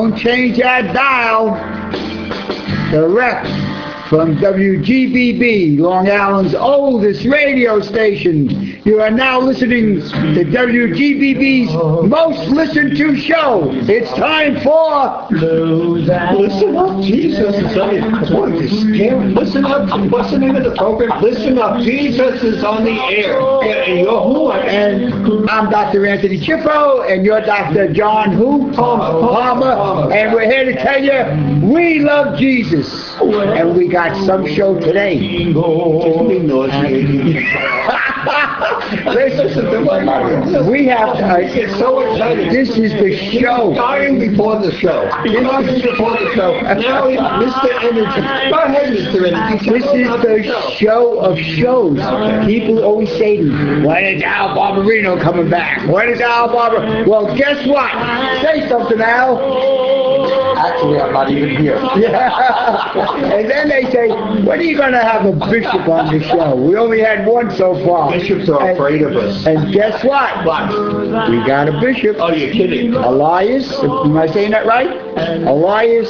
Don't change that dial. Direct from WGBB, Long Island's oldest radio station. You are now listening to WGBB's most listened to show. It's time for Listen Up, Jesus is on the Listen Up. What's the name of the program? Listen Up, Jesus is on the air. And you're who? And I'm Dr. Anthony Chippo, and you're Dr. John who? Palmer. And we're here to tell you we love Jesus. And we got some show today. Listen to my we have get so excited. This is the show. Dying before the show. Dying before the show. Now he's Mr. Energy. Go ahead, Mr. Energy. This is the show of shows. People always say to me, when is Al Barberino coming back? When is Al Barber? Well, guess what? Say something, Al. Actually, I'm not even here. Yeah. And then they say, when are you going to have a bishop on the show? We only had one so far. Bishops are afraid of us. And guess what? What? We got a bishop. Oh, you're kidding. Elias, am I saying that right? Elias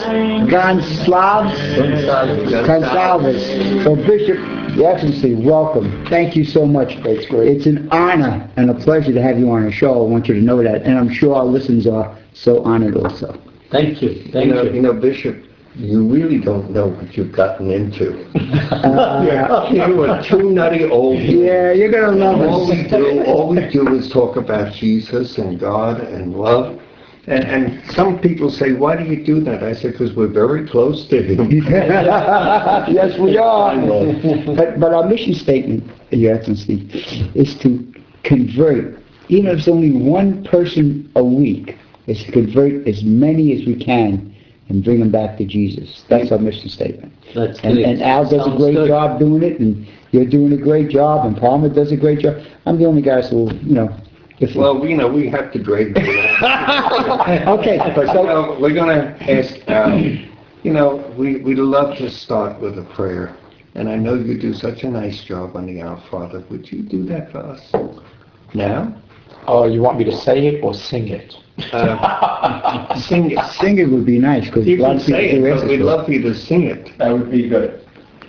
Gonsalves. So Bishop, Your Excellency, welcome. Thank you so much. That's great. It's an honor and a pleasure to have you on the show. I want you to know that. And I'm sure our listeners are so honored also. Thank you. You know, Bishop, you really don't know what you've gotten into. You are too nutty old. Yeah, you're going to love All we do is talk about Jesus and God and love. And some people say, why do you do that? I say, because we're very close to Him. Yes, we are. But our mission statement, Your Excellency, is to convert, even if it's only one person a week, is to convert as many as we can and bring them back to Jesus. That's our mission statement. And Al does a great job doing it, and you're doing a great job, and Palmer does a great job. I'm the only guy who, Well, we have to grade it. Okay. But we're going to ask Al. We'd love to start with a prayer. And I know you do such a nice job on the Our Father. Would you do that for us now? Oh, you want me to say it or sing it? Sing it. Sing it would be nice. Cause You can say it, but we'd love for you to sing it. That would be good.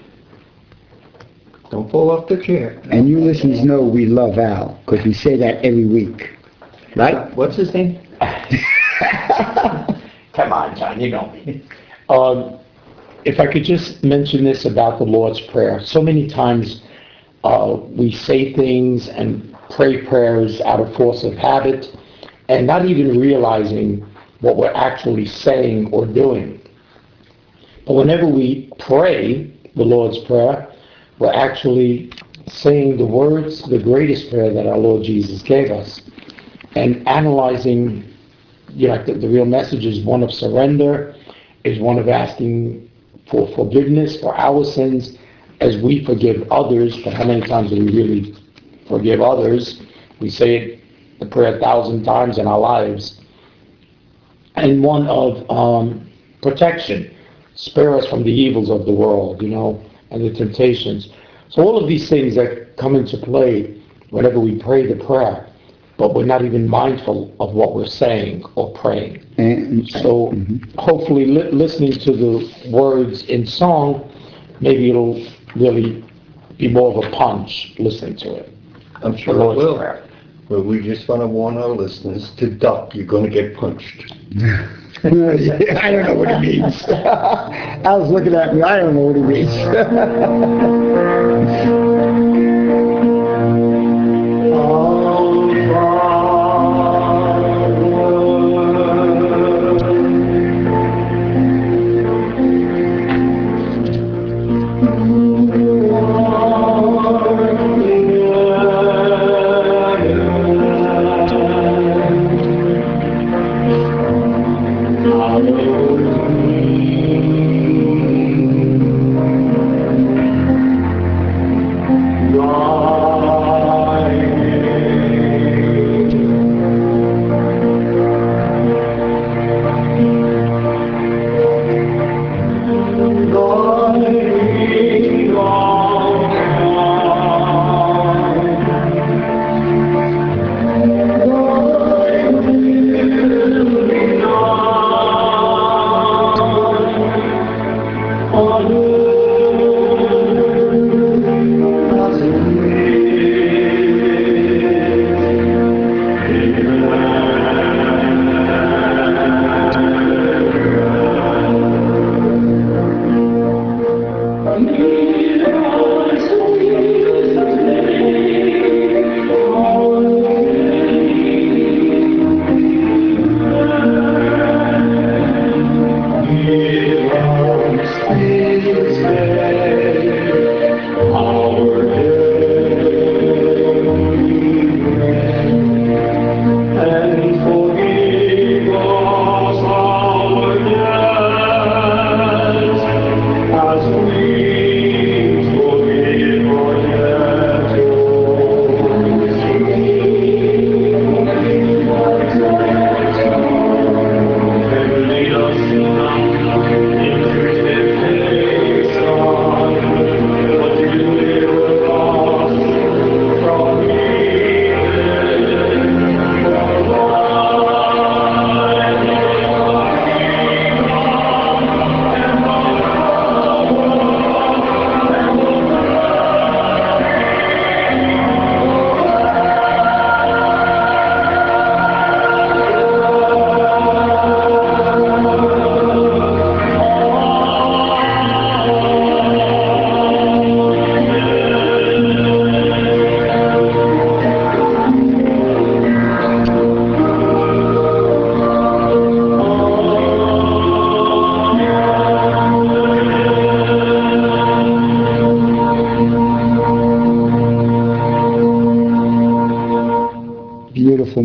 Don't fall off the chair. And you listeners know we love Al, because we say that every week. Right? What's his name? Come on, John, you know me. If I could just mention this about the Lord's Prayer. So many times we say things and pray prayers out of force of habit and not even realizing what we're actually saying or doing. But whenever we pray the Lord's Prayer, we're actually saying the words, the greatest prayer that our Lord Jesus gave us, and analyzing, the real message is one of surrender, is one of asking for forgiveness for our sins as we forgive others. But how many times do we really forgive others? We say it, the prayer 1,000 times in our lives. And one of protection, spare us from the evils of the world, and the temptations. So all of these things that come into play whenever we pray the prayer, but we're not even mindful of what we're saying or praying. And so hopefully listening to the words in song, maybe it'll really be more of a punch listening to it. I'm sure it will. Prayer. But we just want to warn our listeners to duck. You're going to get punched. I don't know what it means. I was looking at me. I don't know what it means.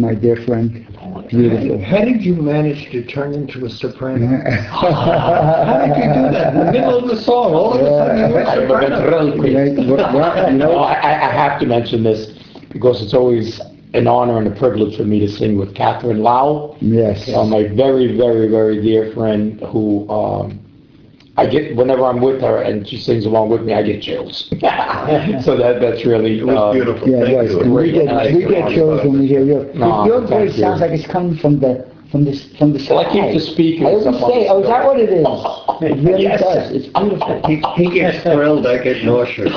my dear friend. Beautiful. How did you manage to turn into a soprano? How did you do that? In the middle of the song, all of a sudden you were a soprano. Well, you know, I have to mention this because it's always an honor and a privilege for me to sing with Catherine Lau, yes. my very, very, very dear friend who I get, whenever I'm with her and she sings along with me, I get chills. So that's really... It was beautiful. Yeah, Thank it was. you. We get chills when we hear you. No, Your voice thank you. sounds like it's coming from the sky. Well, I keep the speakers I always up on say, the oh, is that what it is? It really Yes. does. It's beautiful. He gets thrilled, I get nauseous.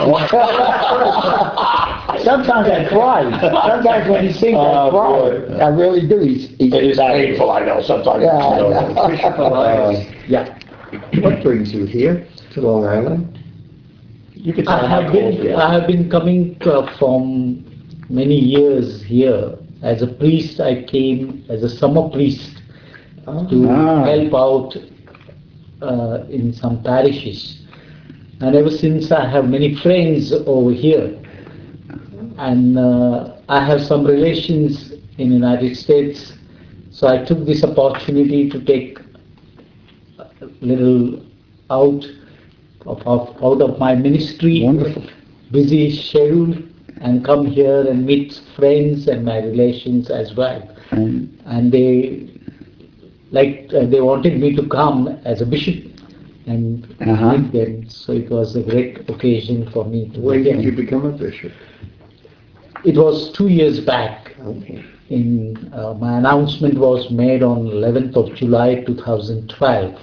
Sometimes I cry. Sometimes when he sings, I cry. boy. I really do. It is painful, I know, sometimes. Yeah, I know. Bishop Elias, Yeah. what brings you here to Long Island? You could I tell have been coming from many years here. As a priest, I came as a summer priest to Ah. help out in some parishes. And ever since I have many friends over here. And I have some relations in the United States. So I took this opportunity to take a little out of my ministry, Wonderful. busy schedule, and come here and meet friends and my relations as well. And they wanted me to come as a bishop and meet them. So it was a great occasion for me to When meet did you them. become a bishop? It was 2 years back. Okay. My announcement was made on 11th of July 2012.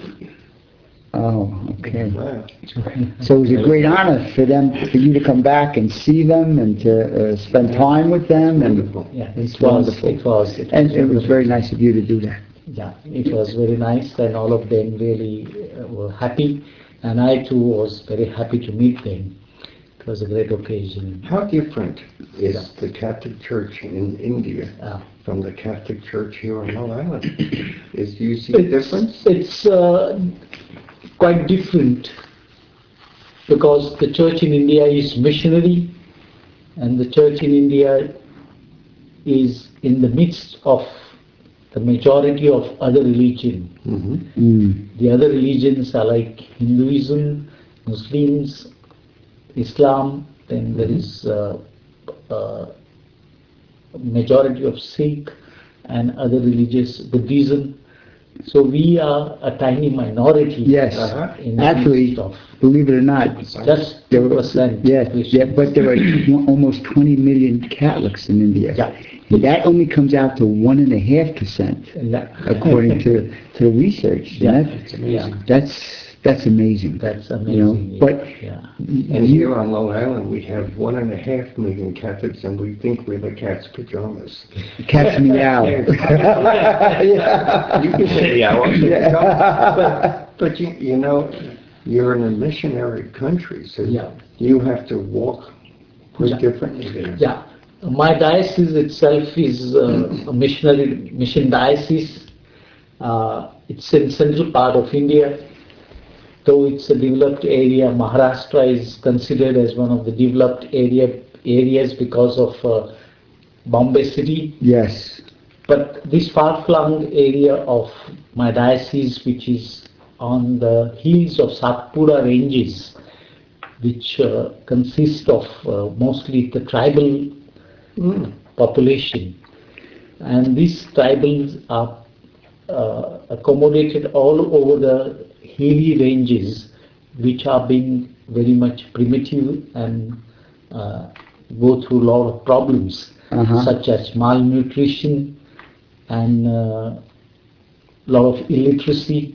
Oh, okay. Wow. So it was a great honor for you to come back and see them and to spend time with them. And Wonderful. Yeah, It's it was. wonderful. And it was very nice of you to do that. Yeah, it was very nice, and all of them really were happy, and I too was very happy to meet them. It was a great occasion. How different is the Catholic Church in India from the Catholic Church here on Long Island? Do you see a difference? It's quite different because the church in India is missionary, and the church in India is in the midst of the majority of other religion. Mm-hmm. The other religions are like Hinduism, Muslims, Islam, then there is majority of Sikh and other religious Buddhism. So we are a tiny minority. Yes. In the Actually, midst of believe it or not, just 2%. yeah, but there are almost 20 million Catholics in India. Yeah. And that only comes out to 1.5%, Yeah. according to the research. Yeah. And that's amazing. That's You know, amazing. but yeah. And here on Long Island, we have 1.5 million Catholics, and we think we're the cat's pajamas. catch me out. Yeah. You can say, yeah, well, Yeah. but you know, you're in a missionary country, so Yeah. you have to walk pretty Yeah. differently there. Yeah, my diocese itself is a mission diocese. It's in central part of India. Though it's a developed area, Maharashtra is considered as one of the developed areas because of Bombay city. Yes. But this far-flung area of my diocese, which is on the hills of Satpura ranges, which consist of mostly the tribal population. And these tribals are accommodated all over the hilly ranges, which are being very much primitive and go through a lot of problems, such as malnutrition and lot of illiteracy,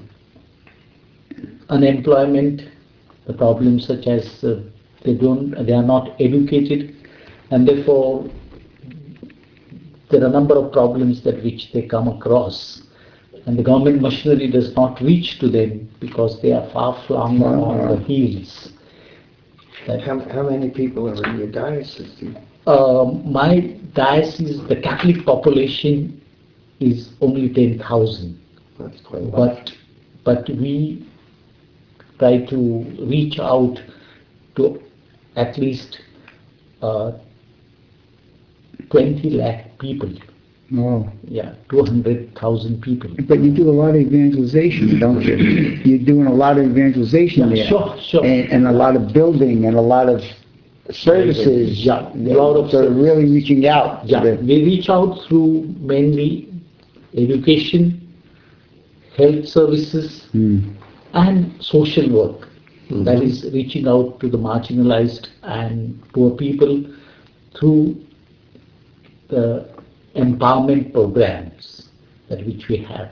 unemployment, the problems such as they are not educated, and therefore there are a number of problems that which they come across. And the government machinery does not reach to them because they are far flung on the hills. How many people are in your diocese? My diocese, the Catholic population is only 10,000. That's quite a lot. But we try to reach out to at least 20 lakh people Oh. Yeah, 200,000 people. But you do a lot of evangelization, don't you? You're doing a lot of evangelization Yeah, there. sure. And a lot of building and a lot of services. Yeah, a lot of so really reaching out. Yeah, To the, we reach out through mainly education, health services, and social work. That is reaching out to the marginalized and poor people through the empowerment programs that which we have.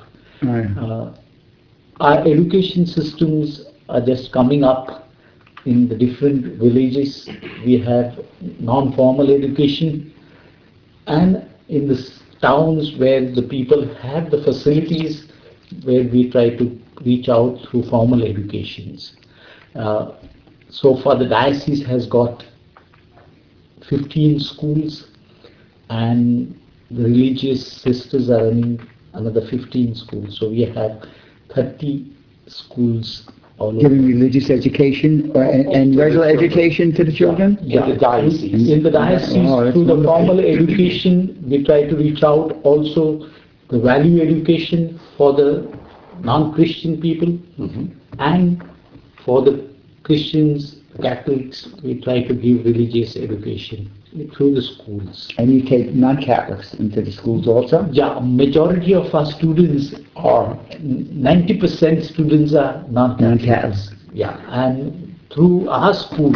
Our education systems are just coming up in the different villages. We have non-formal education, and in the towns where the people have the facilities, where we try to reach out through formal educations. So far the diocese has got 15 schools, and the religious sisters are running another 15 schools. So we have 30 schools all over. giving religious education and regular education to the children? In the diocese. In the diocese, Oh, that's through the wonderful. formal education, we try to reach out also the value education for the non-Christian people, and for the Christians, Catholics, we try to give religious education through the schools. And you take non-Catholics into the schools also? Yeah, majority of our students are, 90% students are non-Catholics. Non-Catholics. Yeah, and through our school,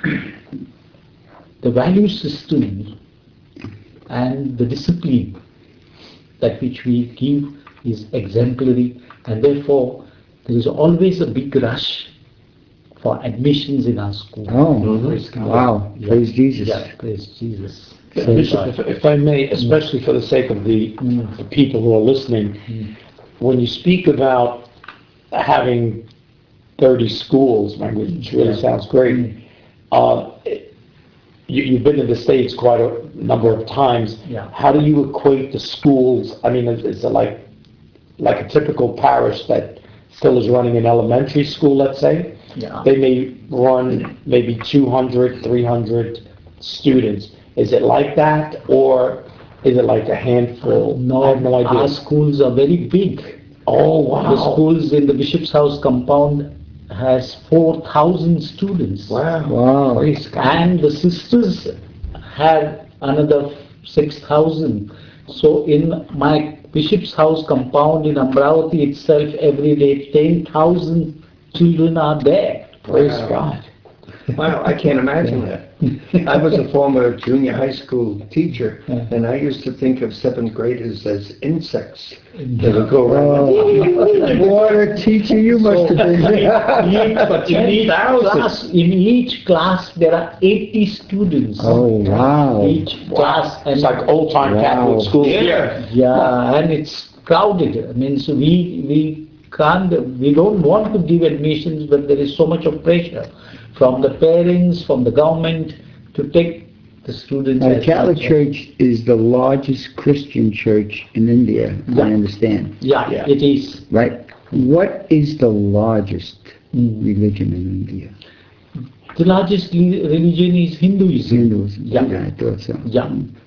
the value system and the discipline that which we give is exemplary, and therefore there is always a big rush for admissions in our school. Oh, wow. Yeah. Praise Jesus. Yeah, praise Jesus. Bishop, if I may, especially for the sake of the people who are listening, when you speak about having 30 schools, which really sounds great, you've been to the States quite a number of times. Yeah. How do you equate the schools? I mean, is it like a typical parish that still is running an elementary school, let's say? Yeah. They may run maybe 200, 300 students. Is it like that, or is it like a handful? No, I have no idea. our schools are very big. Oh, wow. The schools in the Bishop's House compound has 4,000 students. Wow. Wow. Praise God. And the sisters have another 6,000. So in my Bishop's House compound in Amravati itself, every day 10,000 children are there. Praise Wow. God. Wow, I can't imagine that. I was a former junior high school teacher, and I used to think of seventh graders as insects that would go around. Oh, what a teacher you must have been. But in each class there are 80 students. Oh, wow. Each class, It's like old-time Wow. Catholic schools Yeah. here. yeah, and it's crowded. I mean, so we don't want to give admissions, but there is so much of pressure from the parents, from the government to take the students. The as Catholic much as- Church is the largest Christian church in India, Yeah. I understand. Yeah, Yeah. it is. Right? What is the largest religion in India? The largest religion is Hinduism. Hinduism. Yeah. I thought so. Yeah,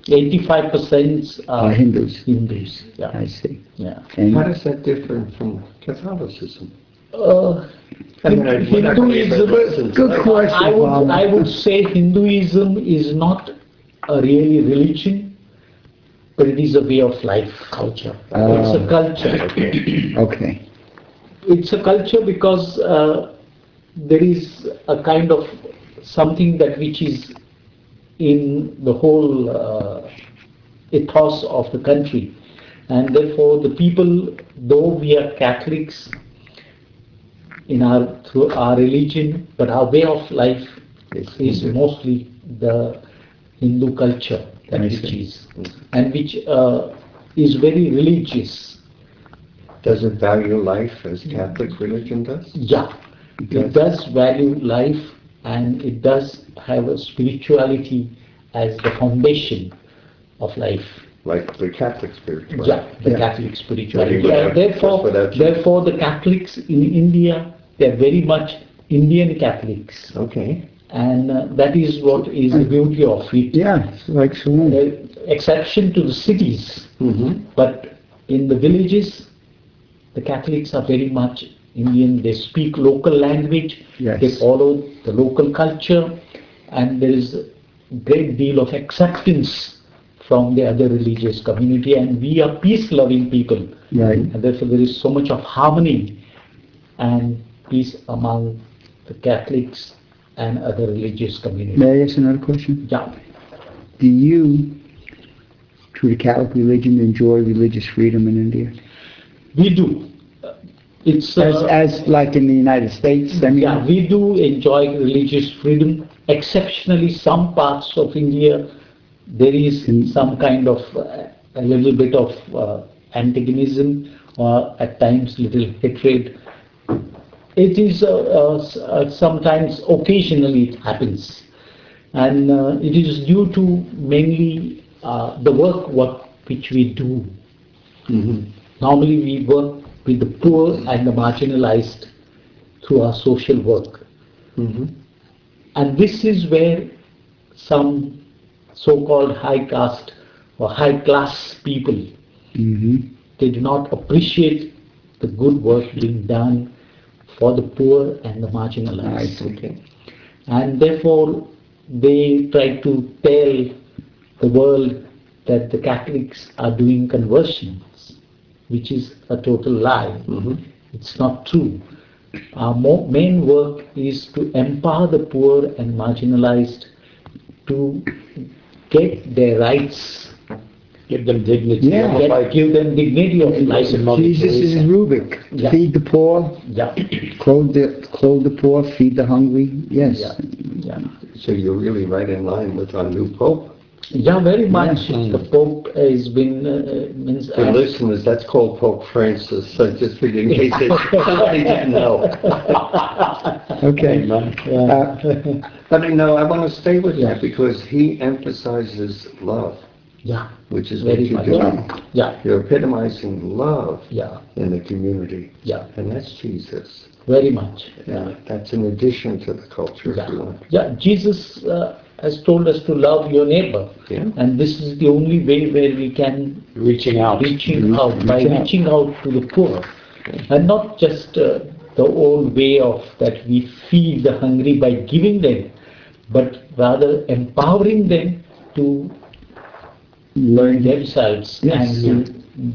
85% are Hindus. Hindus. Yeah, I see. yeah. And How does that differ from Catholicism? Hinduism. good question, Bob. I would say Hinduism is not a really religion, but it is a way of life. Culture. It's a culture. Okay. It's a culture because there is a kind of something that which is in the whole ethos of the country, and therefore the people, though we are Catholics through our religion, but our way of life is mostly the Hindu culture that I which see. is, and which is very religious. Does it value life as Catholic religion does? Yeah, it does value life, and it does have a spirituality as the foundation of life. Like the Catholic spirituality? Yeah, the Yeah. Catholic spirituality. Yeah, And therefore, that's what therefore, the Catholics in India, they're very much Indian Catholics, Okay. and that is what is the beauty of it. Yeah, it's like Saloon. The exception to the cities, But in the villages, the Catholics are very much Indian. They speak local language. Yes. They follow the local culture, and there is a great deal of acceptance from the other religious community. And we are peace-loving people, Right. and therefore there is so much of harmony and peace among the Catholics and other religious communities. May I ask another question? Yeah. Do you, through the Catholic religion, enjoy religious freedom in India? We do. It's As like in the United States? I mean, yeah, we do enjoy religious freedom. Exceptionally, some parts of India, there is some kind of a little bit of antagonism or at times little hatred. It is sometimes, occasionally it happens. And it is due to mainly the work which we do. Normally we work with the poor and the marginalized through our social work. And this is where some so-called high caste or high class people, they do not appreciate the good work being done for the poor and the marginalized. And therefore they try to tell the world that the Catholics are doing conversions, which is a total lie. It's not true. Our main work is to empower the poor and marginalized to get their rights, Give them dignity. Yeah. Almost like give them dignity of life. Like Mother Jesus is Teresa. Rubik. Yeah. Feed the poor, Yeah, clothe the poor, feed the hungry. Yes. yeah, yeah. So you're really right in line with our new Pope. Yeah, very much. The Pope has been means For listeners, that's called Pope Francis. So just figured in case somebody didn't know. Okay. But I want to stay with Yeah. that because he emphasizes love, yeah, which is what very you're much. doing. Yeah, You're epitomizing love yeah, in the community, yeah, and that's Jesus. very much. And that's in addition to the culture, if you Yeah, want. yeah. Jesus has told us to love your neighbor, Yeah. and this is the only way where we can Reaching out. by reaching out to the poor, and not just the old way of that we feed the hungry by giving them, but rather empowering them to learn themselves Yes. and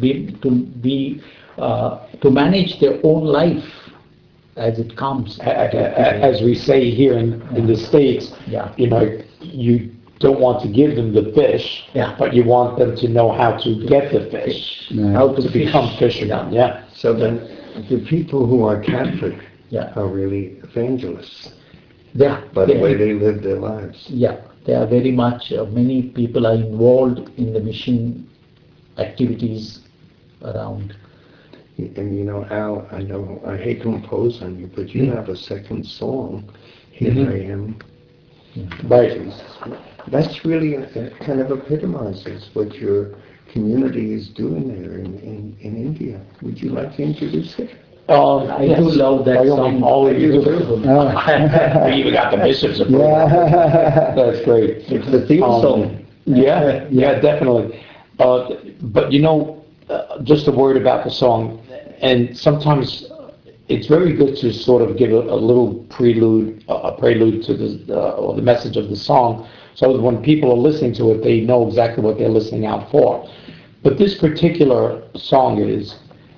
to manage their own life as it comes. As we say here in the States, Yeah. You don't want to give them the fish, Yeah. but you want them to know how to get the fish, Right. How to become fishermen. Yeah. So then the people who are Catholic Yeah. are really evangelists Yeah. by the way they live their lives. Yeah, they are very much, many people are involved in the mission activities around. And Al, I hate to impose on you, but you have a second song, Here I Am. Right. That's really kind of epitomizes what your community is doing there in India. Would you like to introduce it? I do love that song. Oh, you do. Oh. We even got the bishop's approval. Yeah. That's great. It's the theme song. Yeah, definitely. But just a word about the song, and sometimes it's very good to sort of give a little prelude to the message of the song, so that when people are listening to it, they know exactly what they're listening out for. But this particular song is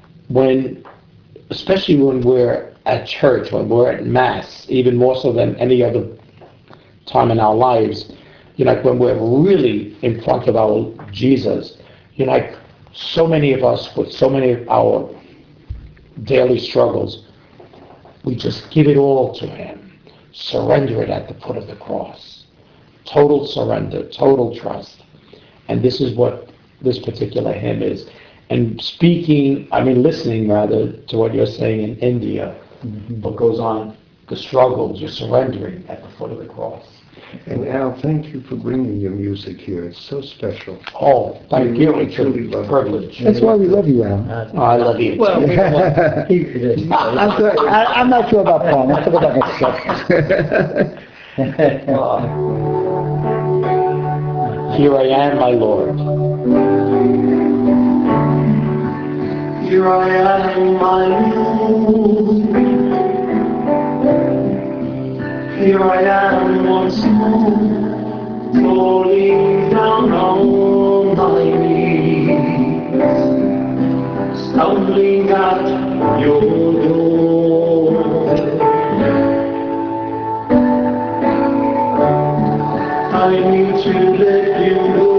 especially when we're at church, when we're at Mass, even more so than any other time in our lives, when we're really in front of our Jesus, so many of us with so many of our daily struggles, we just give it all to Him, surrender it at the foot of the cross, total surrender, total trust. And this is what this particular hymn is. And listening rather to what you're saying in India, what goes on, the struggles, you're surrendering at the foot of the cross. And Al, thank you for bringing your music here. It's so special. Oh, thank We you. really It's a truly love it. privilege. That's why we love you, Al. I love you. Well, I'm not sure about Paul. I'm talking about myself. Here I am, my Lord. Here I am, my Lord. Here I am once more, falling down on my knees, stumbling at your door. I need to let you know,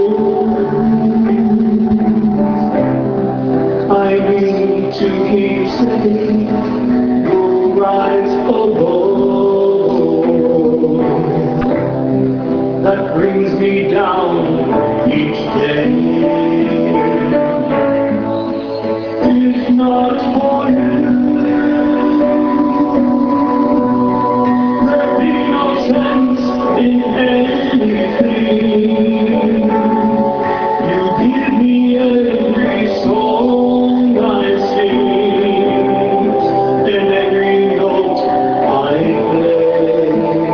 I need to keep saying, you're right, oh Lord. That brings me down each day. If not for you, there'd be no sense in anything. You give me every song I sing, and every note I play.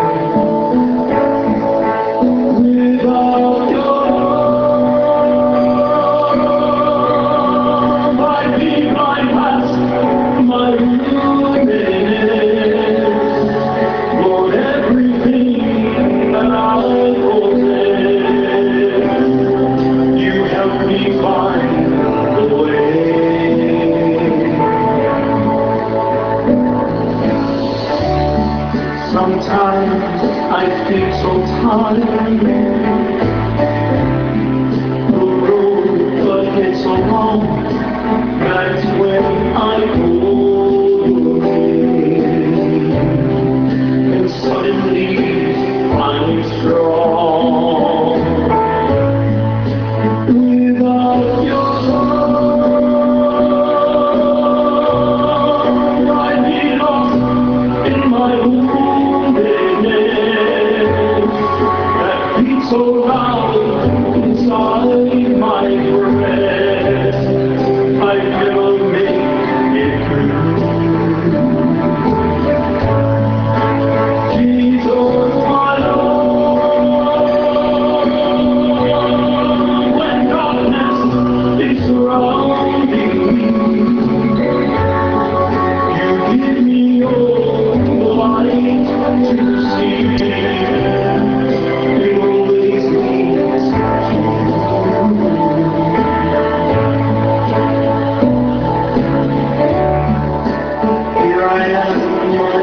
Without your love, I'd be my past, my ruin. Lord, everything that I possess, you help me find the way. Sometimes I feel so tired, the road but gets so long, that's when I go away, and suddenly I'm strong. Without your love, I'd be lost in my woundedness that beats so loud inside my breast. I'd never make it through. Jesus, my Lord, when darkness is surrounding me, you give me your light to see. It always leads to you. Here I am, my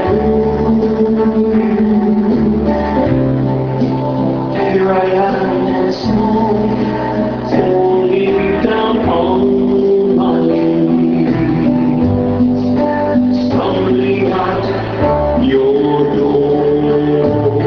Lord. Here I am once more, falling down on my knees, stumbling at your door.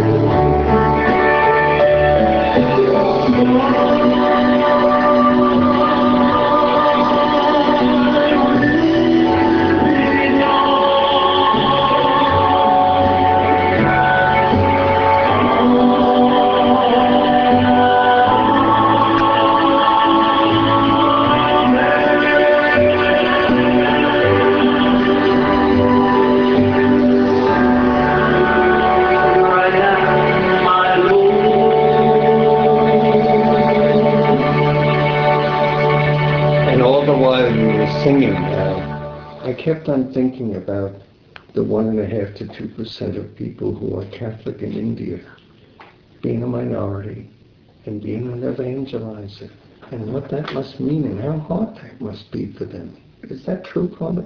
And all the while you were singing, I kept on thinking about the 1.5 to 2% of people who are Catholic in India, being a minority and being an evangelizer, and what that must mean and how hard that must be for them. Is that true, Father?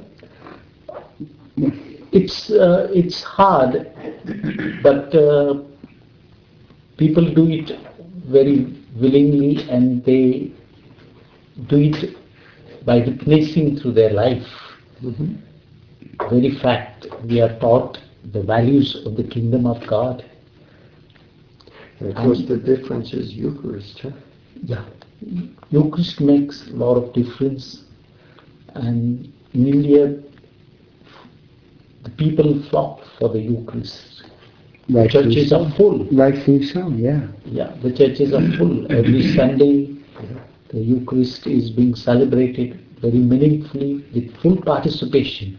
It's hard, but people do it very willingly, and they do it by witnessing through their life. Mm-hmm. Very fact, we are taught the values of the kingdom of God. And of course the difference is Eucharist, huh? Yeah, Eucharist makes a lot of difference, and in India, the people flock for the Eucharist. The churches are full. Rightfully so, yeah. Yeah, the churches are full. Every Sunday, the Eucharist is being celebrated very meaningfully with full participation.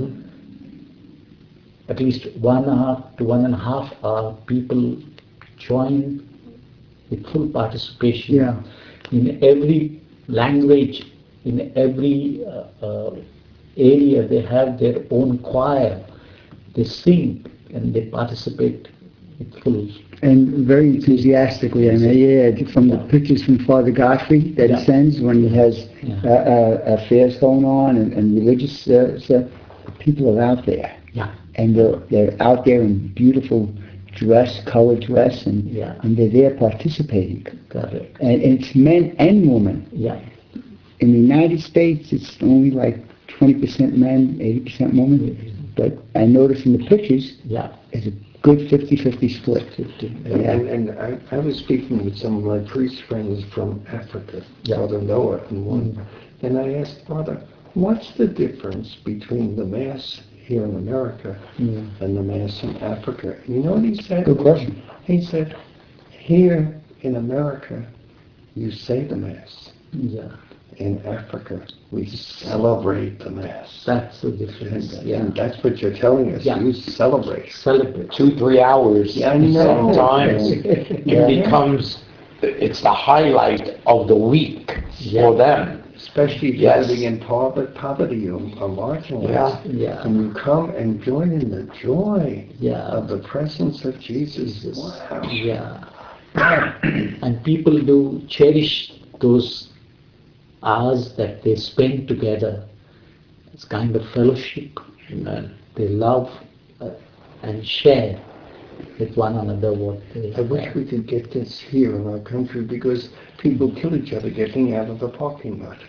At least 1 hour to 1.5 hour, people join with full participation. Yeah. In every language in every area they have their own choir. They sing and they participate with full. And very enthusiastically, I mean, yeah, from the pictures from Father Godfrey that he sends when he has affairs going on and religious stuff, the people are out there. Yeah. And they're out there in beautiful dress, colored dress, and they're there participating. Correct. And it's men and women. Yeah. In the United States, it's only like 20% men, 80% women. But I noticed in the pictures, it's a good 50-50 split. And I was speaking with some of my priest friends from Africa, Father Noah and one, and I asked Father, what's the difference between the Mass here in America and the Mass in Africa? And you know what he said? Good question. He said, here in America, you say the Mass. Yeah. In Africa, we celebrate the Mass. That's the difference. And that's what you're telling us. You celebrate. 2-3 hours. I know. Sometimes it becomes, it's the highlight of the week for them. Especially if you're living in poverty or marginalized. Yeah. And you come and join in the joy of the presence of Jesus. Wow. Yeah. And people do cherish those hours that they spend together. It's kind of fellowship. They love and share with one another what they I wish we could get this here in our country because people kill each other getting out of the parking lot.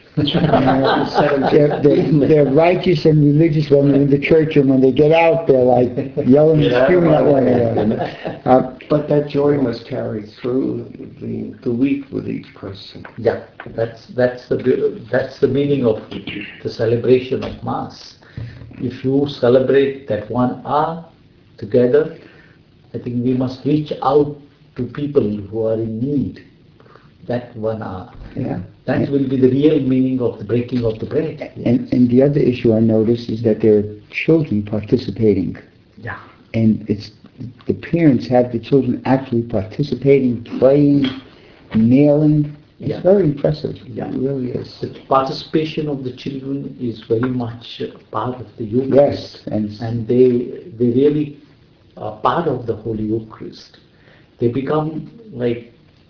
They're righteous and religious when they're in the church, and when they get out, they're like yelling and screaming at one another. But that joy must carry through the week with each person. Yeah, that's the meaning of the celebration of Mass. If you celebrate that 1 hour together, I think we must reach out to people who are in need. That 1 hour. Yeah. That will be the real meaning of the breaking of the bread. And the other issue I noticed is that there are children participating. Yeah. And the parents have the children actually participating, praying, kneeling. It's very impressive. Yeah. It really is. The participation of the children is very much part of the Eucharist. Yes. And they really are part of the Holy Eucharist. They become like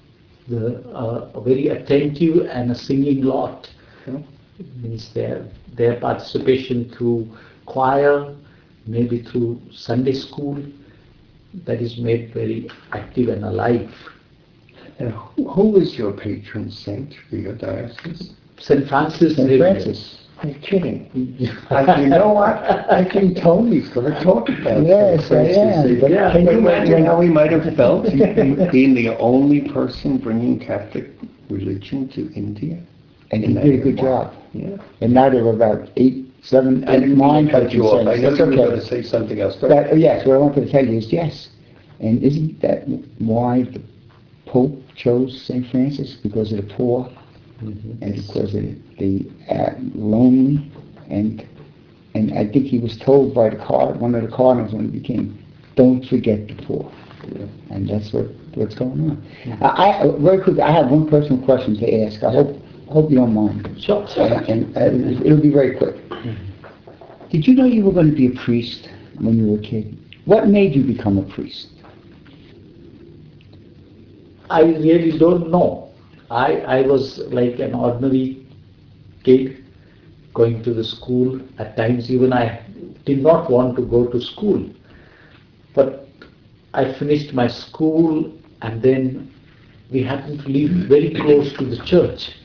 very attentive and a singing lot. It means their participation through choir, maybe through Sunday school, that is made very active and alive. And who is your patron saint for your diocese? St. Francis. St. Francis. Are you kidding? You know what? I think Tony's going to talk about Yes, I am. Can you imagine how he might have felt being the only person bringing Catholic religion to India? And he did a good job. Yeah. And now there are about 8, 7, 8, 9 cut you off. I know That's you were going okay. to say something else. Yes, what I wanted to tell you is yes. And isn't that why the Pope chose St. Francis? Because of the poor, and because of the lonely, and I think he was told by one of the cardinals when he became, don't forget the poor. And that's what's going on. I very quickly, I have one personal question to ask. I hope you don't mind. Sure. And it'll be very quick. Did you know you were going to be a priest when you were a kid? What made you become a priest? I really don't know. I was like an ordinary kid going to the school. At times even I did not want to go to school. But I finished my school and then we happened to live very close to the church.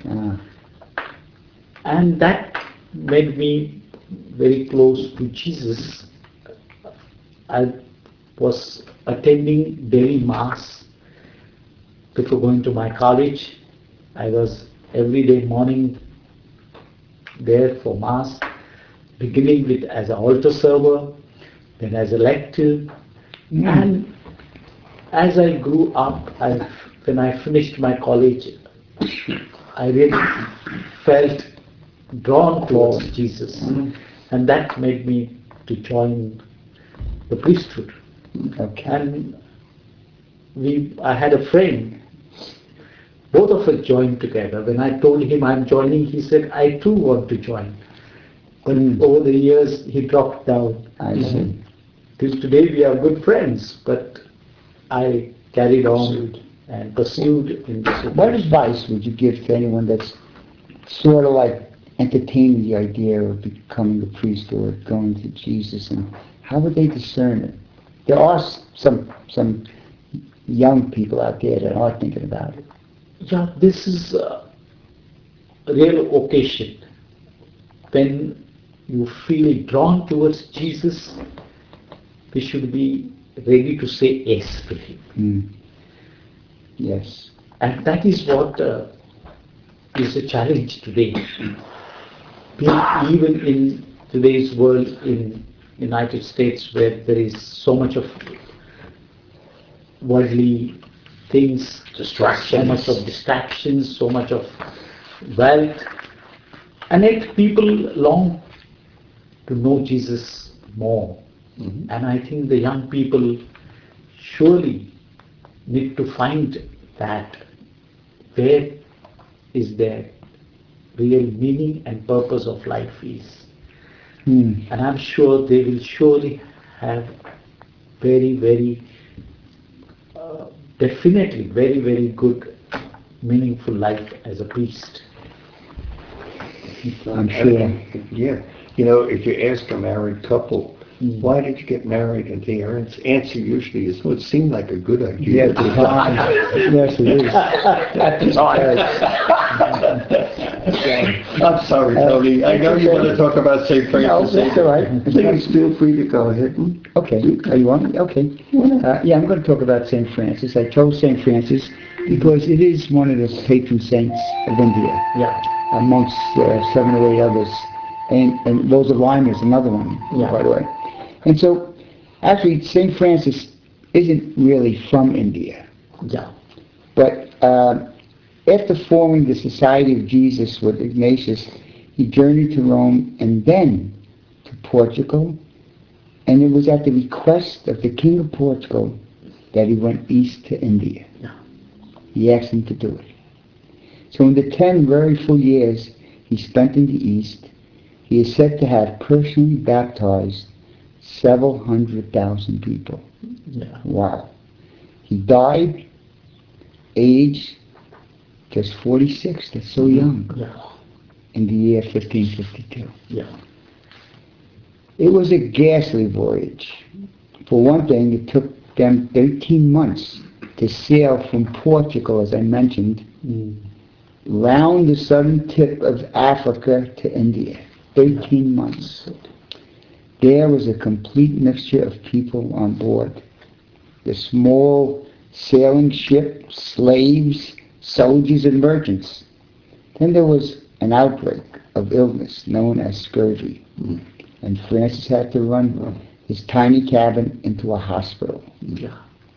And that made me very close to Jesus. I was attending daily Mass before going to my college. I was every day morning there for Mass, beginning with as an altar server, then as a lector. And as I grew up, when I finished my college, I really felt drawn towards Jesus. And that made me to join the priesthood. Okay. And I had a friend both of us joined together. When I told him I'm joining, he said, I too want to join. But over the years, he dropped down. I see. Till today, we are good friends, but I carried on and pursued in this way. What advice would you give to anyone that's sort of like entertaining the idea of becoming a priest or going to Jesus, and how would they discern it? There are some young people out there that are thinking about it. Yeah, this is a real occasion. When you feel drawn towards Jesus, we should be ready to say yes to him. Yes. And that is what is a challenge today. Even in today's world, in United States, where there is so much of worldly things, so much of distractions, so much of wealth, and yet people long to know Jesus more. And I think the young people surely need to find that where is their real meaning and purpose of life is. And I'm sure they will surely have very, very, definitely very, very good, meaningful life as a priest. I'm sure. Yeah. You know, if you ask a married couple, why did you get married? And the answer usually is, well, it seemed like a good idea. Yes, yes, it is. At the time. I'm sorry, Tony. I know you want to talk about St. No, Francis. that's all right. Please feel free to go ahead. Okay, you want me? Okay. Yeah, I'm going to talk about St. Francis. I chose St. Francis because it is one of the patron saints of India, amongst 7 or 8 others. And Rosa Lima is another one, by the way. And so, actually, St. Francis isn't really from India. Yeah. But after forming the Society of Jesus with Ignatius, he journeyed to Rome and then to Portugal. And it was at the request of the King of Portugal that he went east to India. Yeah. He asked him to do it. So in the 10 very full years he spent in the East, he is said to have personally baptized several 100,000 people. Yeah. Wow. He died age just 46. That's so young. Yeah. In the year 1552. Yeah. It was a ghastly voyage. For one thing, it took them 13 months to sail from Portugal, as I mentioned, round the southern tip of Africa to India. 13 months. There was a complete mixture of people on board. The small sailing ship, slaves, soldiers, and merchants. Then there was an outbreak of illness known as scurvy. And Francis had to run his tiny cabin into a hospital. Yeah.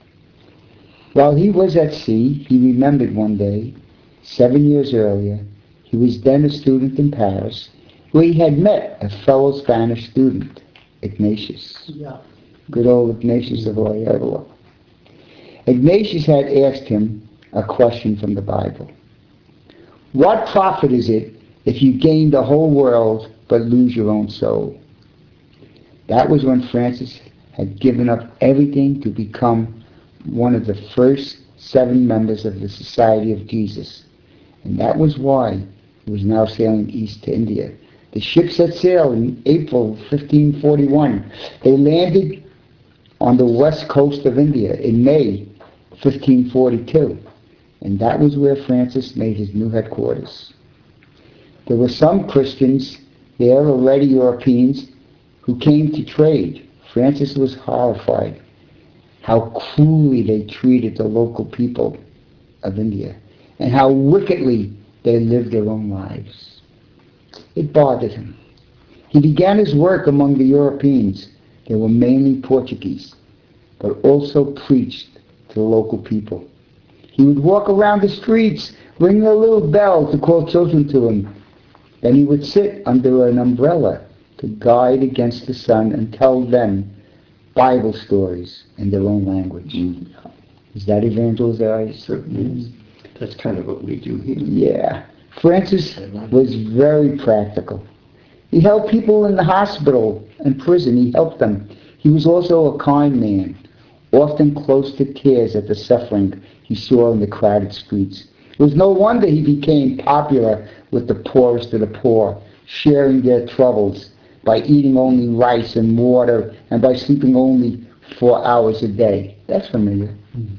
While he was at sea, he remembered one day, 7 years earlier, he was then a student in Paris, where he had met a fellow Spanish student, Ignatius. Yeah. Good old Ignatius of Loyola. Ignatius had asked him a question from the Bible. What profit is it if you gain the whole world but lose your own soul? That was when Francis had given up everything to become one of the first 7 members of the Society of Jesus. And that was why he was now sailing east to India. The ship set sail in April 1541. They landed on the west coast of India in May 1542. And that was where Francis made his new headquarters. There were some Christians there, already Europeans, who came to trade. Francis was horrified how cruelly they treated the local people of India and how wickedly they lived their own lives. It bothered him. He began his work among the Europeans. They were mainly Portuguese, but also preached to the local people. He would walk around the streets, ring a little bell to call children to him. Then he would sit under an umbrella to guide against the sun and tell them Bible stories in their own language. Is that evangelization? Certainly. That's kind of what we do here. Yeah. Francis was very practical. He helped people in the hospital and prison. He helped them. He was also a kind man, often close to tears at the suffering he saw in the crowded streets. It was no wonder he became popular with the poorest of the poor, sharing their troubles by eating only rice and water and by sleeping only 4 hours a day. That's familiar.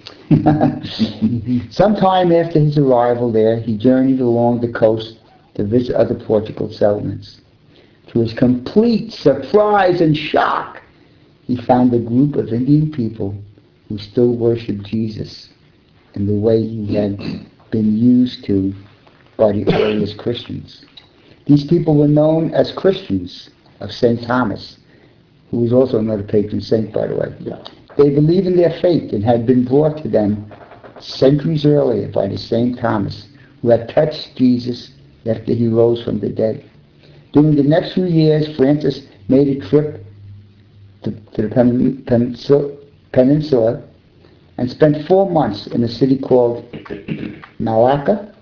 Sometime after his arrival there, he journeyed along the coast to visit other Portugal settlements. To his complete surprise and shock, he found a group of Indian people who still worshiped Jesus in the way he had been used to by the earliest Christians. These people were known as Christians of St. Thomas, who was also another patron saint, by the way. Yeah. They believed in their faith and had been brought to them centuries earlier by the St. Thomas, who had touched Jesus after he rose from the dead. During the next few years, Francis made a trip to the peninsula and spent 4 months in a city called Malacca,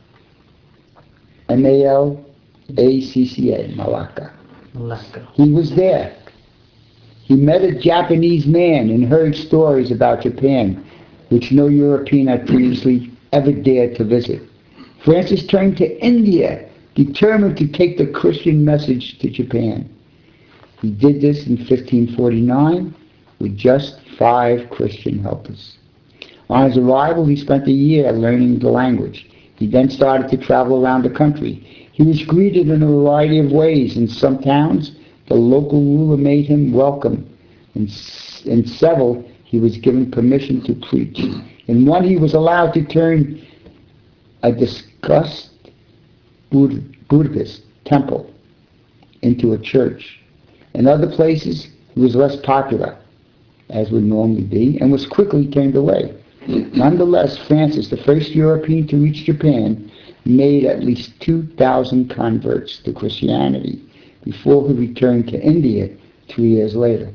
M-A-L-A-C-C-A, Malacca. Malacca. He was there. He met a Japanese man and heard stories about Japan, which no European had previously ever dared to visit. Francis turned to India, determined to take the Christian message to Japan. He did this in 1549 with just 5 Christian helpers. On his arrival, he spent a year learning the language. He then started to travel around the country. He was greeted in a variety of ways. In some towns, the local ruler made him welcome. In several, he was given permission to preach. In one, he was allowed to turn a discussed Buddhist temple into a church. In other places, he was less popular, as would normally be, and was quickly turned away. Nonetheless, Francis, the first European to reach Japan, made at least 2,000 converts to Christianity before he returned to India 3 years later.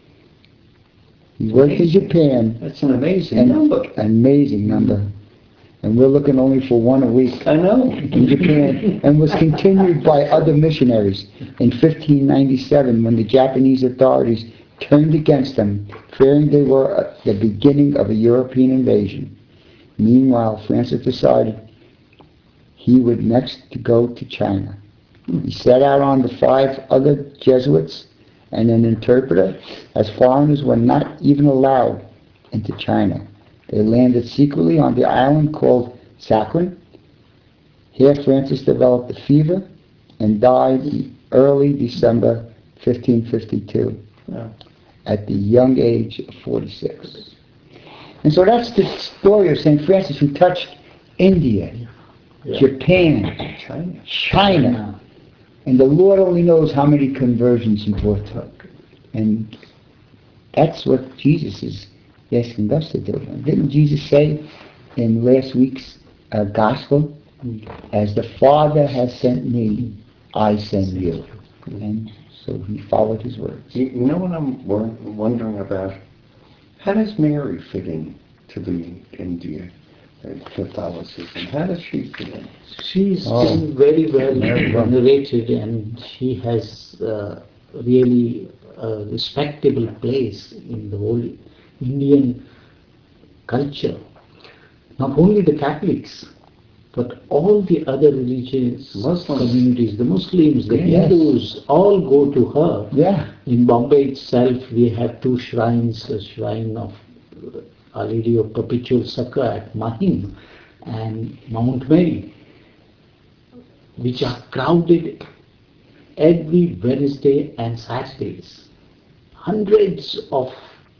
He worked in Japan. That's an amazing number. Amazing number. And we're looking only for 1 a week. I know. In Japan, and was continued by other missionaries. In 1597, when the Japanese authorities turned against them, fearing they were at the beginning of a European invasion. Meanwhile, Francis decided he would next go to China. He set out on the 5 other Jesuits and an interpreter, as foreigners were not even allowed into China. They landed secretly on the island called Sakhalin. Here Francis developed a fever and died in early December 1552 at the young age of 46. And so that's the story of St. Francis, who touched India, Japan, China. And the Lord only knows how many conversions he brought to. And that's what Jesus is asking us to do. Didn't Jesus say in last week's gospel, as the Father has sent me, I send you. And so he followed his words. You know what I'm wondering about? How does Mary fit in to the India Catholicism? How does she fit in? She's been very well venerated, and she has really a respectable place in the whole Indian culture. Not only the Catholics, but all the other religious communities, the Muslims, the Hindus, all go to her. Yeah. In Bombay itself, we have 2 shrines, a shrine of Our Lady of Perpetual Succor at Mahim and Mount Mary, which are crowded every Wednesday and Saturdays. Hundreds of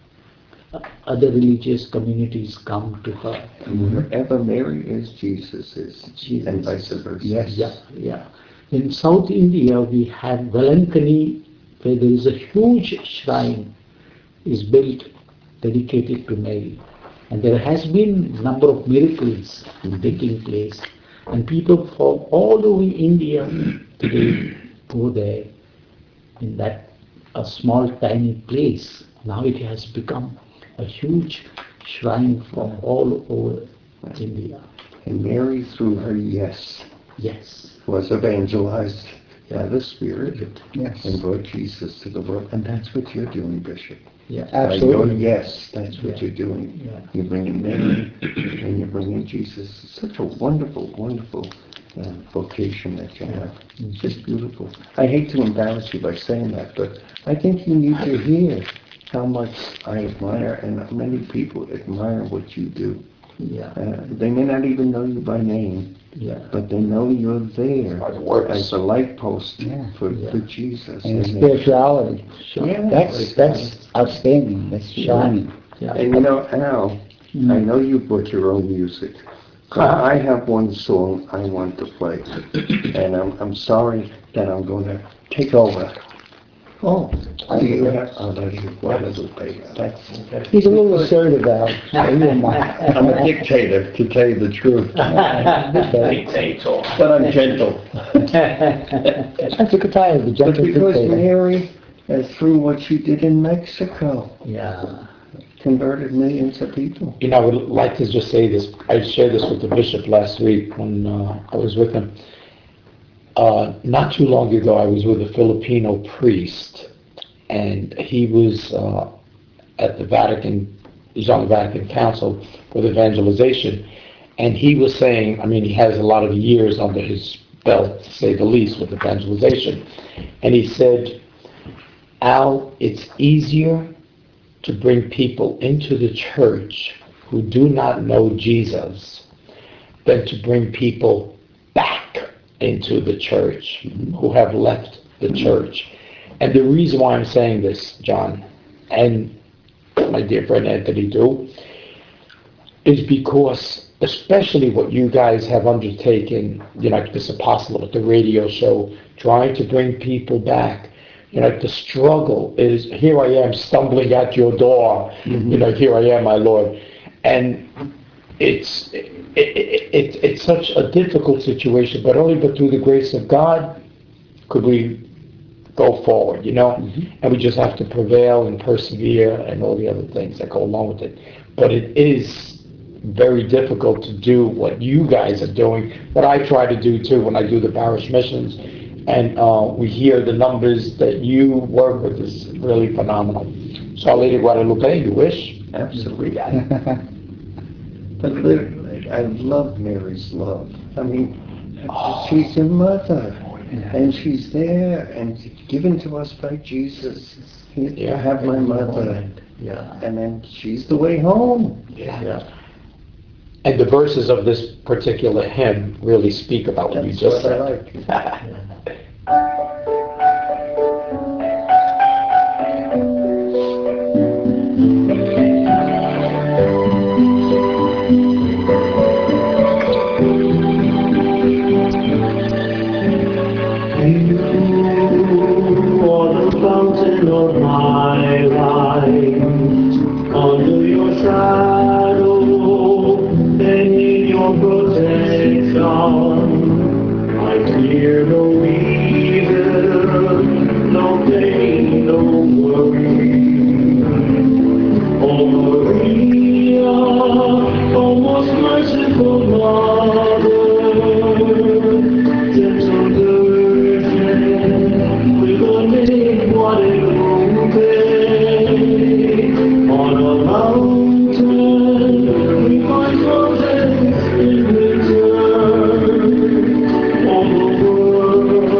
other religious communities come to her. And wherever Mary is, Jesus is. And vice versa. Yes. Yeah. In South India, we have Velankani, where there is a huge shrine is built dedicated to Mary. And there has been a number of miracles taking place. And people from all over India today go there in that a small tiny place. Now it has become a huge shrine from all over India. And Mary, through her yes, Yes. was evangelized by the Spirit Yes. and brought Jesus to the world. And that's what you're doing, Bishop. Yeah. By your Absolutely. yes, that's what Yeah. you're doing. Yeah. You're bringing Mary and you're bringing Jesus. It's such a wonderful, wonderful vocation that you have. It's just beautiful. I hate to embarrass you by saying that, but I think you need to hear how much I admire and many people admire what you do. Yeah. They may not even know you by name, Yeah. but they know you're there By the works. as a light post Yeah. for Yeah. Jesus. And And, spirituality. Sure. yeah, That's outstanding. That's shining. Yeah. and you know, Al, I know you brought your own music, but I have one song I want to play, and I'm sorry that I'm going to take over. Oh. Do you have? Oh, that's Guadalupe. That's. He's a little assertive, Al. So you don't mind. I'm a dictator, to tell you the truth, Okay. Dictator. but I'm gentle. That's a good time. The But gentle because dictator. Mary, through what she did in Mexico, Yeah. converted millions of people. You know, I would like to just say this. I shared this with the bishop last week when I was with him. Not too long ago, I was with a Filipino priest, and he was at the Vatican. He's on the Vatican Council with evangelization, and he was saying, I mean, he has a lot of years under his belt, to say the least, with evangelization, and he said, Al, it's easier to bring people into the church who do not know Jesus than to bring people back into the church who have left the church. And the reason why I'm saying this, John, and my dear friend Anthony too, is because especially what you guys have undertaken, you know, like this apostle with the radio show, trying to bring people back. You know, the struggle is, here I am stumbling at your door, you know, here I am, my Lord. And it's such a difficult situation, but only but through the grace of God could we go forward, you know? And we just have to prevail and persevere and all the other things that go along with it. But it is very difficult to do what you guys are doing, what I try to do too when I do the parish missions. And we hear the numbers that you work with is really phenomenal. So, Lady Guadalupe, you wish? Absolutely. But literally, I love Mary's love. I mean, she's your mother, and she's there and given to us by Jesus. Here, have my mother, Yeah. and then she's the way home. Yeah. And the verses of this particular hymn really speak about what you That's just what said. I like. You are the fountain of my life. Under your shadow and in your protection, I fear no evil, no pain, no worry. Oh Maria, oh most merciful Mother, gentle Virgin, with a name Guadalupe, on a mountain we find mountains in return. All the world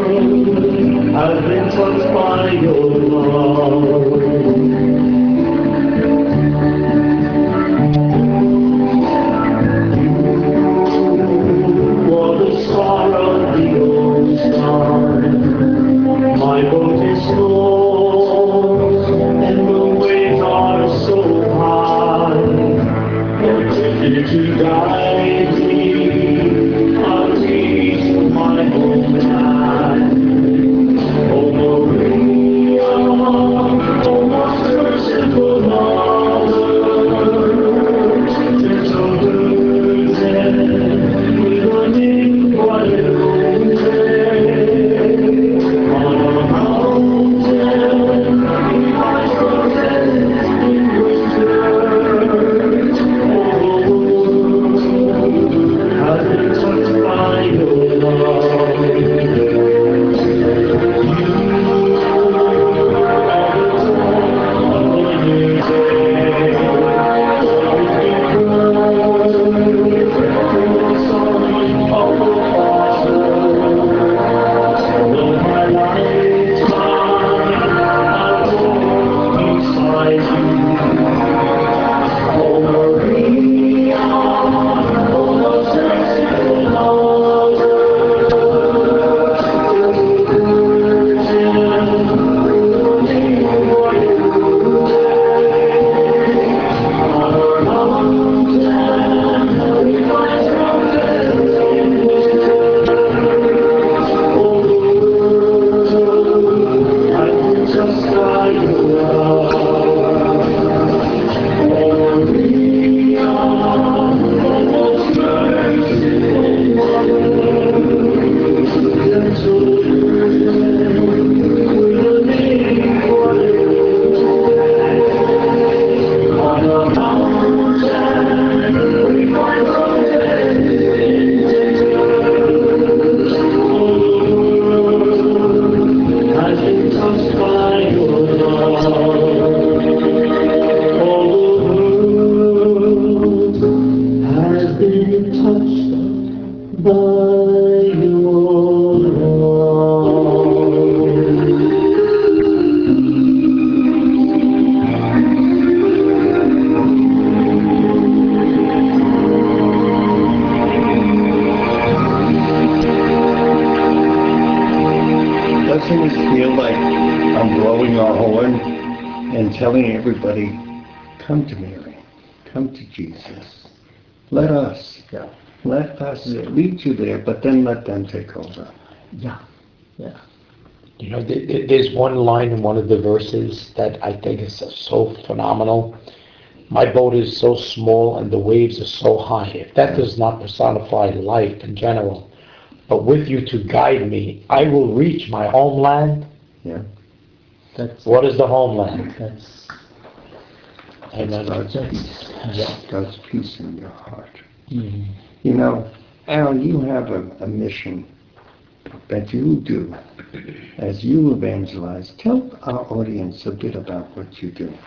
Doesn't it feel like I'm blowing our horn and telling everybody, come to Mary, come to Jesus. Let us lead you there, but then let them take over. Yeah. You know, there's one line in one of the verses that I think is so phenomenal. My boat is so small and the waves are so high. If that does not personify life in general, but with you to guide me, I will reach my homeland. Yeah. What is the homeland? That's Amen. God's peace. yeah. God's peace in your heart. Mhm. You know, Alan, you have a mission that you do as you evangelize. Tell our audience a bit about what you do.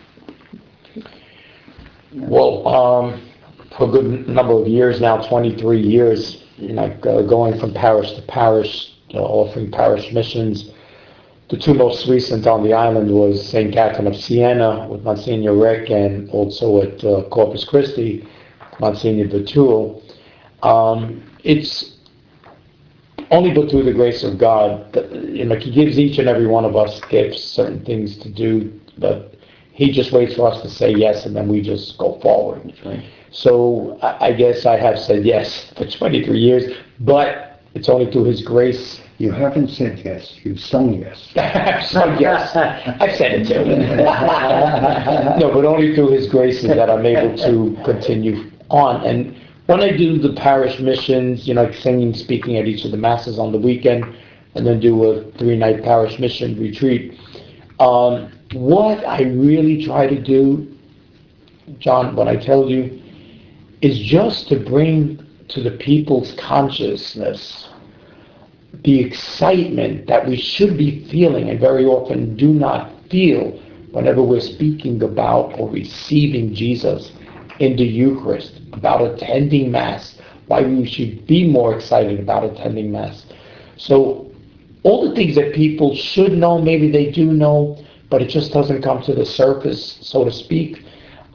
Well, for a good number of years now, 23 years, going from parish to parish, offering parish missions. The two most recent on the island was St. Catherine of Siena with Monsignor Rick, and also at Corpus Christi, Monsignor Batul. It's only but through the grace of God that, He gives each and every one of us gifts, certain things to do, but He just waits for us to say yes, and then we just go forward. That's right. So I guess I have said yes for 23 years, but it's only through His grace. You haven't said yes. You've sung yes. So yes, I've said it too. No, but only through His graces that I'm able to continue on. And when I do the parish missions, singing, speaking at each of the masses on the weekend, and then do a 3-night parish mission retreat, what I really try to do, John, what I tell you, is just to bring to the people's consciousness the excitement that we should be feeling and very often do not feel whenever we're speaking about or receiving Jesus in the Eucharist, about attending Mass, why we should be more excited about attending Mass. So all the things that people should know, maybe they do know, but it just doesn't come to the surface, so to speak,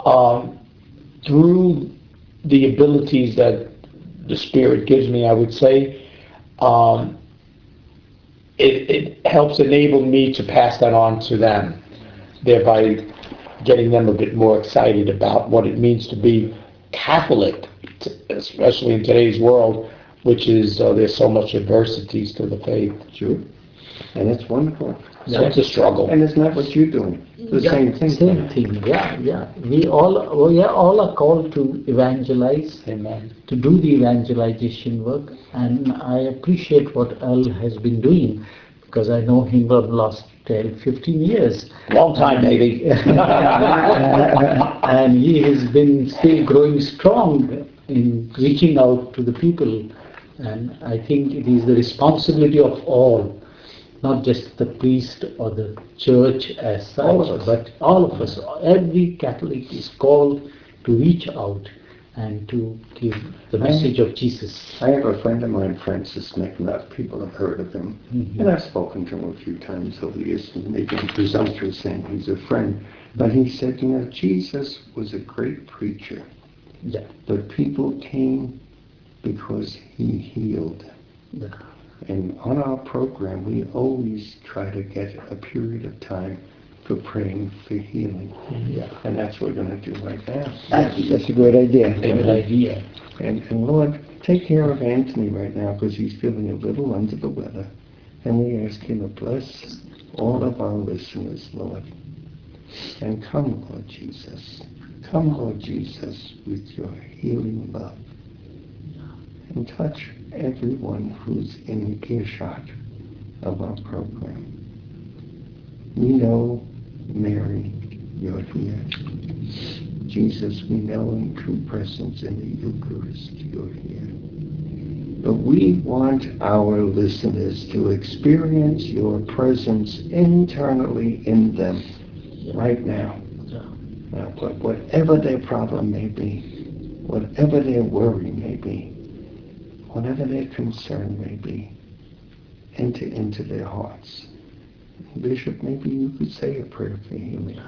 through the abilities that the Spirit gives me, I would say, it helps enable me to pass that on to them, thereby getting them a bit more excited about what it means to be Catholic, especially in today's world, which is there's so much adversities to the faith. Sure. And it's wonderful. So it's a struggle. And isn't that what you're doing? The same thing. Same thing. Yeah. We all are called to evangelize, Amen. to do the evangelization work, and I appreciate what Earl has been doing because I know him for the last 10, 15 years. Long time, baby. And he has been still growing strong in reaching out to the people. And I think it is the responsibility of all, not just the priest or the church as such, but all of us. Every Catholic is called to reach out and to give the message of Jesus. I have a friend of mine, Francis McNutt. People have heard of him. Mm-hmm. And I've spoken to him a few times over the years, and maybe I'm presumptuous saying he's a friend. But he said, Jesus was a great preacher. Yeah. But people came because he healed. Yeah. And on our program, we always try to get a period of time for praying for healing. Yeah. And that's what we're going to do right now. That's a great idea. Good idea. And Lord, take care of Anthony right now because he's feeling a little under the weather. And we ask you to bless all of our listeners, Lord. And come, Lord Jesus. Come, Lord Jesus, with your healing love. And touch everyone who's in earshot of our program. We know, Mary, you're here. Jesus, we know in true presence in the Eucharist, you're here. But we want our listeners to experience your presence internally in them right now. Whatever their problem may be, whatever their worry may be, whatever their concern may be, enter into their hearts. Bishop, maybe you could say a prayer for healing.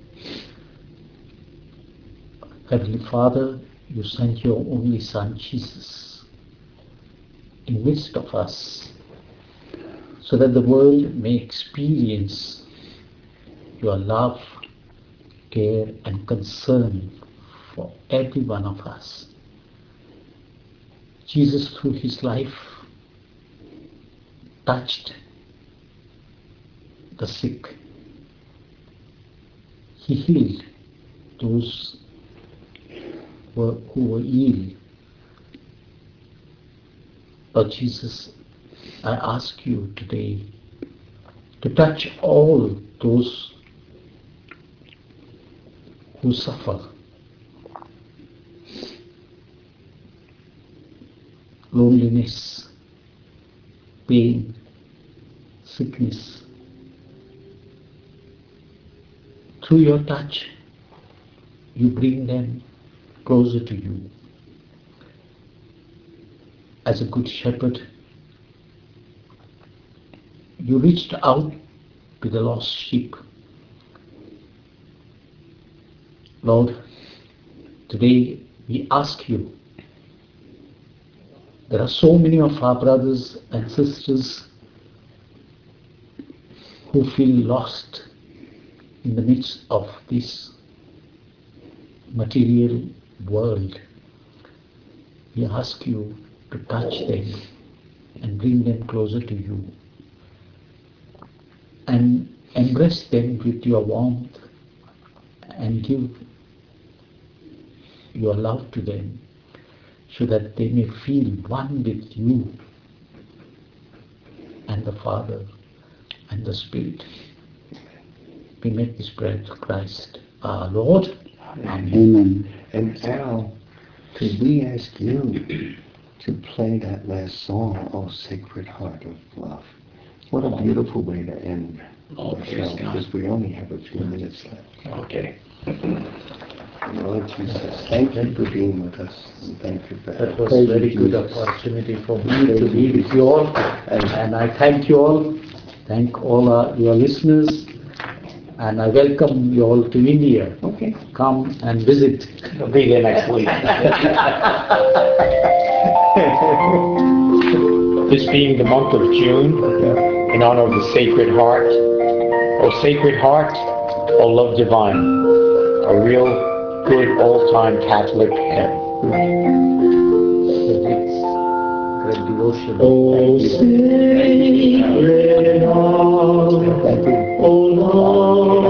Heavenly Father, you sent your only Son, Jesus, in midst of us, so that the world may experience your love, care, and concern for every one of us. Jesus, through his life, touched the sick. He healed those who were ill. Lord Jesus, I ask you today to touch all those who suffer. Loneliness, pain, sickness. Through your touch, you bring them closer to you. As a good shepherd, you reached out to the lost sheep. Lord, today we ask you, there are so many of our brothers and sisters who feel lost in the midst of this material world. We ask you to touch them and bring them closer to you and embrace them with your warmth and give your love to them so that they may feel one with you and the Father and the Spirit. We make this prayer to Christ our Lord. Amen. Amen. And Al, could we ask you to play that last song, "Oh Sacred Heart of Love"? What a beautiful way to end the show, because we only have a few minutes left. Okay. Lord Jesus, thank you for being with us. And thank you for That was Praise a very you, good Jesus. opportunity for me to be with you all. And I thank you all. Thank all your listeners. And I welcome you all to India. Okay. Come and visit. I'll be there next week. This being the month of June, in honor of the Sacred Heart, O Sacred Heart, O Love Divine, a real good old-time Catholic hymn. It's great devotion. O sacred heart, Thank you. O Lord